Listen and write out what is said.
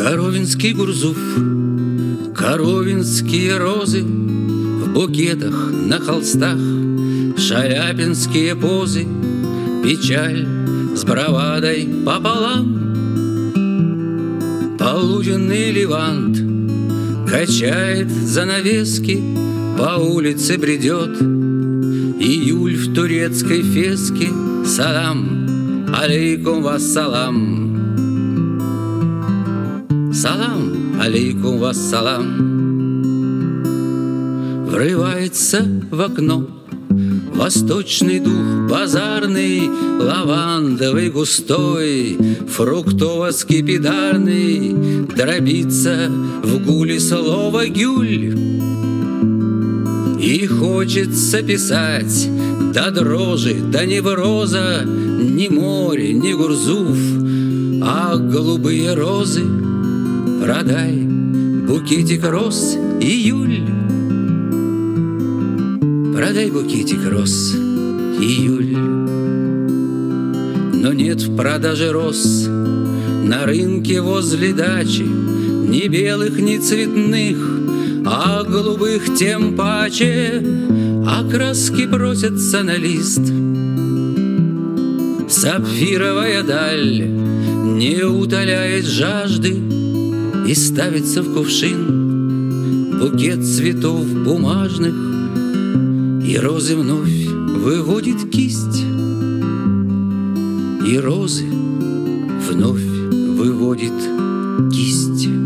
Коровинский Гурзуф, коровинские розы в букетах на холстах, шаляпинские позы, печаль с бравадой пополам. Полуденный левант качает занавески, по улице бредет июль в турецкой феске. Салам алейкум вассалам. Салам алейкум вассалам. Врывается в окно восточный дух базарный, лавандовый густой, фруктово-скипидарный, дробится в гуле слово гюль. И хочется писать до дрожи, до невроза, ни море, ни Гурзуф, а голубые розы. Продай букетик роз, июль. Продай букетик роз, июль. Но нет в продаже роз на рынке возле дачи, ни белых, ни цветных, а голубых тем паче. А краски бросятся на лист. Сапфировая даль не утоляет жажды, и ставится в кувшин букет цветов бумажных, и розы вновь выводит кисть, и розы вновь выводит кисть.